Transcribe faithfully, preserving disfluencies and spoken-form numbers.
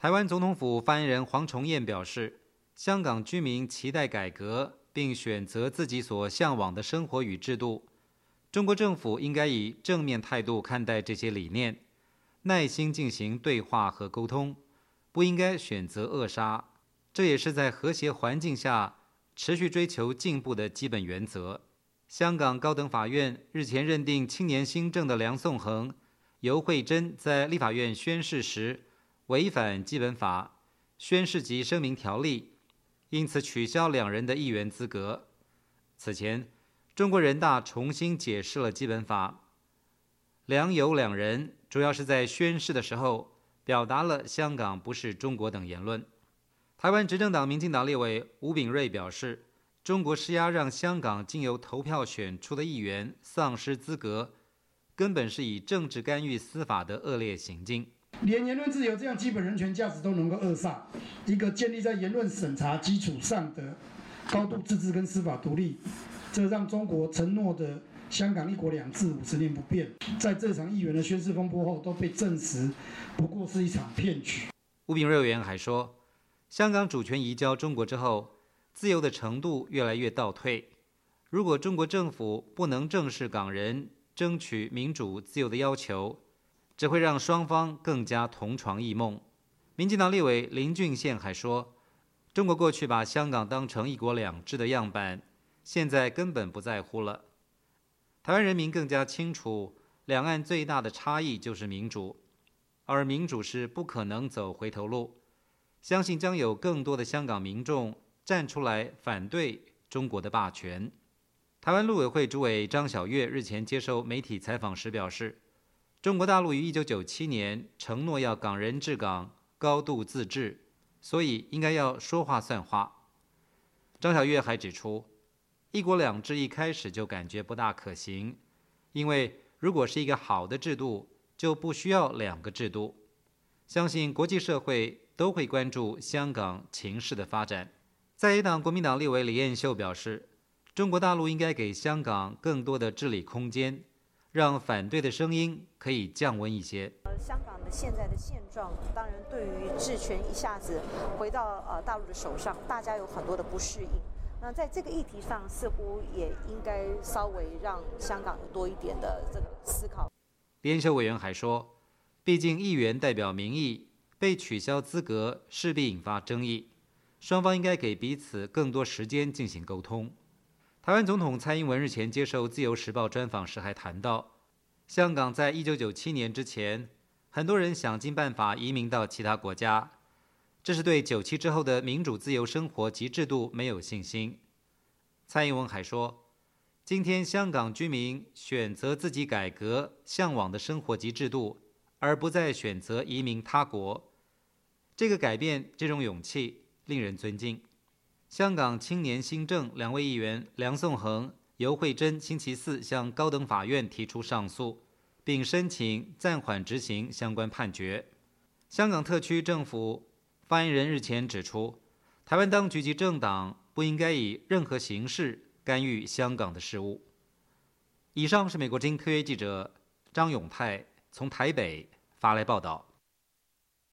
台湾总统府发言人黄崇彦表示，香港居民期待改革，并选择自己所向往的生活与制度。中国政府应该以正面态度看待这些理念，耐心进行对话和沟通，不应该选择扼杀。这也是在和谐环境下持续追求进步的基本原则。香港高等法院日前认定青年新政的梁颂恒、游惠珍在立法院宣誓时违反基本法、宣誓及声明条例，因此取消两人的议员资格。此前，中国人大重新解释了基本法，梁游两人主要是在宣誓的时候表达了香港不是中国等言论。台湾执政党民进党立委吴秉叡表示，中国施压让香港经由投票选出的议员丧失资格，根本是以政治干预司法的恶劣行径。 连言论自由这样基本人权价值都能够扼杀，一个建立在言论审查基础上的高度自治跟司法独立，这让中国承诺的香港一国两制五十年不变，在这场议员的宣誓风波后都被证实不过是一场骗局。 吴秉叡委员还说，香港主权移交中国之后，自由的程度越来越倒退。如果中国政府不能正视港人争取民主自由的要求，只会让双方更加同床异梦。民进党立委林俊宪还说，中国过去把香港当成一国两制的样板，现在根本不在乎了。台湾人民更加清楚，两岸最大的差异就是民主，而民主是不可能走回头路。相信将有更多的香港民众站出来反对中国的霸权。台湾陆委会主委张晓月日前接受媒体采访时表示，中国大陆于一九九七年承诺要港人治港、高度自治，所以应该要说话算话。张晓月还指出，一国两制一开始就感觉不大可行，因为如果是一个好的制度，就不需要两个制度。相信国际社会都会关注香港情势的发展。在野党国民党立委李彦秀表示，中国大陆应该给香港更多的治理空间，让反对的声音可以降温一些。 呃，香港的现在的现状，当然对于治权一下子回到呃大陆的手上，大家有很多的不适应。那在这个议题上，似乎也应该稍微让香港有多一点的这个思考。 李彦秀委员还说，毕竟议员代表民意，被取消资格势必引发争议，双方应该给彼此更多时间进行沟通。台湾总统蔡英文日前接受自由时报专访时还谈到，香港在一九九七年之前，很多人想尽办法移民到其他国家，这是对九七之后的民主自由生活及制度没有信心。蔡英文还说，今天香港居民选择自己改革向往的生活及制度，而不再选择移民他国，这个改变，这种勇气令人尊敬。香港青年新政两位议员梁颂恒、游惠珍星期四向高等法院提出上诉，并申请暂缓执行相关判决。香港特区政府发言人日前指出，台湾当局及政党不应该以任何形式干预香港的事务。以上是美国之音特约记者张永泰从台北发来报道。